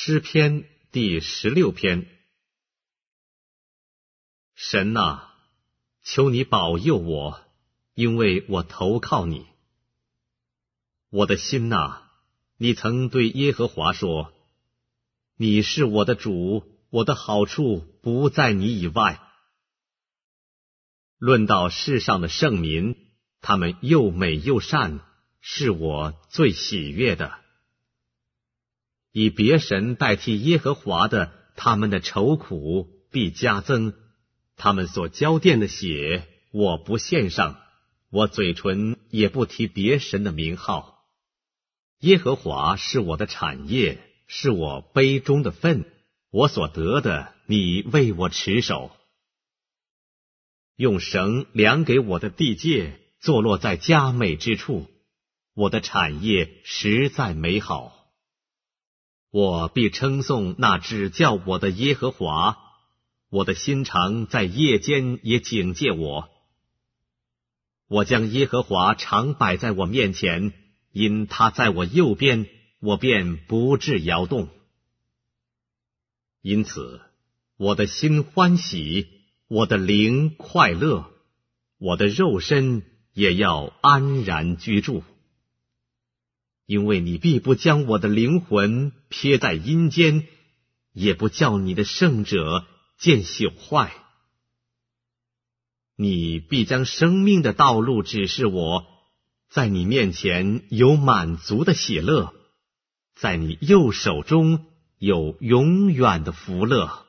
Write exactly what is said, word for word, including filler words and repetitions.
诗篇第十六篇。神啊，求你保佑我，因为我投靠你。我的心啊，你曾对耶和华说，你是我的主，我的好处不在你以外。论到世上的圣民，他们又美又善，是我最喜悦的。以别神代替耶和华的，他们的愁苦必加增，他们所浇奠的血，我不献上，我嘴唇也不提别神的名号。耶和华是我的产业，是我杯中的分，我所得的，你为我持守。用绳量给我的地界，坐落在佳美之处，我的产业实在美好。我必称颂那指教我的耶和华，我的心肠在夜间也警戒我。我将耶和华常摆在我面前，因他在我右边，我便不致摇动。因此，我的心欢喜，我的灵快乐，我的肉身也要安然居住。因为你必不将我的灵魂撇在阴间，也不叫你的圣者见朽坏。你必将生命的道路指示我，在你面前有满足的喜乐，在你右手中有永远的福乐。